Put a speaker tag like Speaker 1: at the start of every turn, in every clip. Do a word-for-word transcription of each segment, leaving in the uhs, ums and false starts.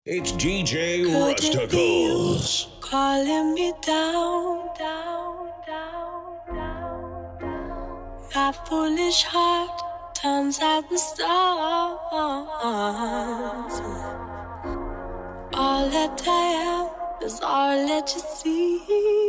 Speaker 1: It's D J
Speaker 2: Could it be you
Speaker 1: Rusticles.
Speaker 2: calling me down, down, down, down, down? My foolish heart turns at the stars. All that I am is all that you see.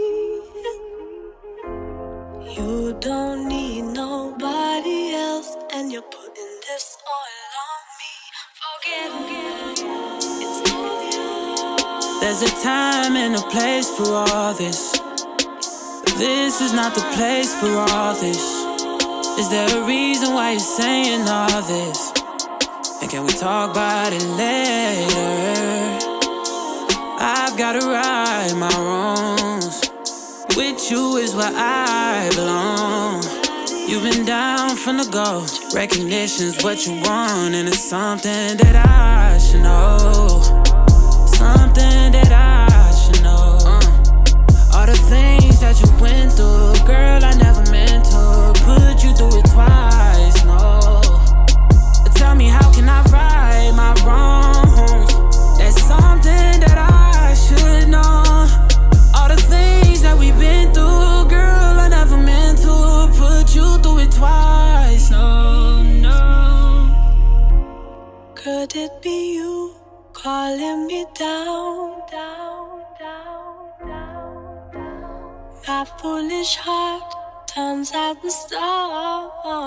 Speaker 2: You don't need nobody else, and you're putting this all on me. Forget it. It's all you.
Speaker 3: There's a time and a place for all this. This is not the place for all this. Is there a reason why you're saying all this? And can we talk about it later? I've gotta right my wrongs. With you is where I belong. You've been down from the go. Recognition's what you want, and it's something that I should know. Something that I should know. uh. All the things that you went through, girl, I never meant to put you through it twice, no. Tell me, how can I right my wrongs? That's something that I should know. All the things that we've been through, girl, I never meant to put you through it twice, no, no.
Speaker 2: Could it be you calling me down, down, down, down, down? My foolish heart turns at the stars.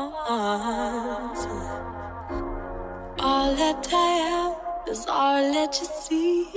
Speaker 2: All that I am is all that you see.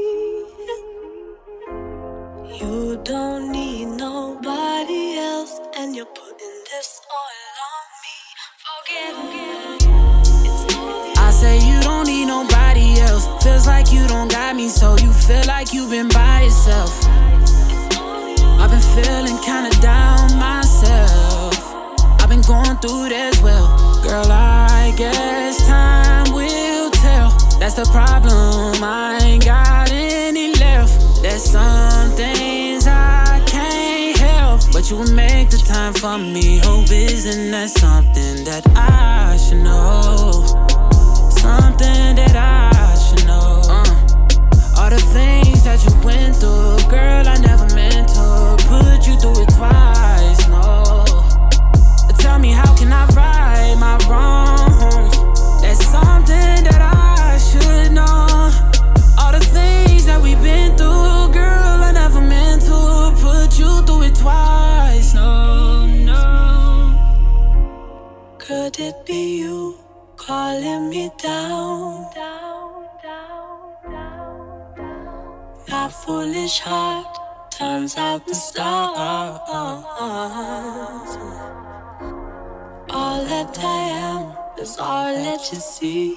Speaker 2: You don't need nobody else, and you're putting this all on me. Forget it. It's all you.
Speaker 3: I say you don't need nobody else. Feels like you don't got me, so you feel like you've been by yourself. I've been feeling kinda down myself. I've been going through this well. Girl, I guess time will tell. That's the problem, I ain't got any left. There's some things I can't help, but you will make the time for me. Hope isn't that something that I should know? Something that I should know. uh. All the things that you went through, girl, I never meant to put you through it twice, no. Tell me, how can I right my wrongs? That's something that I should know. All the things that we've been through, girl, I never meant to put you through it twice, no, no.
Speaker 2: Could it be you calling me down, down, down, down, down? My foolish heart turns out the stars. All that I am is all that you see.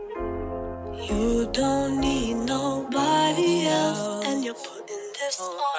Speaker 2: You don't need nobody else, and you're putting this on